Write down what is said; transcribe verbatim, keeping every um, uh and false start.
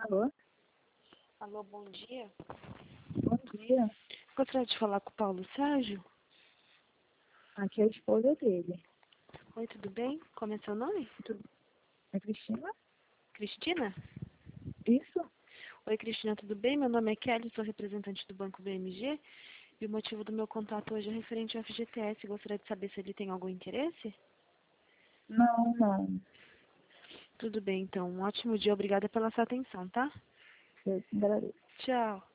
Alô? Alô, bom dia. Bom dia. Gostaria de falar com o Paulo Sérgio. Aqui é a esposa dele. Oi, tudo bem? Como é seu nome? Tudo... É Cristina? Cristina? Isso? Oi, Cristina, tudo bem? Meu nome é Kelly, sou representante do Banco B M G. E o motivo do meu contato hoje é referente ao F G T S. Gostaria de saber se ele tem algum interesse? Não, não. Tudo bem, então. Um ótimo dia. Obrigada pela sua atenção, tá? Eu agradeço. Tchau.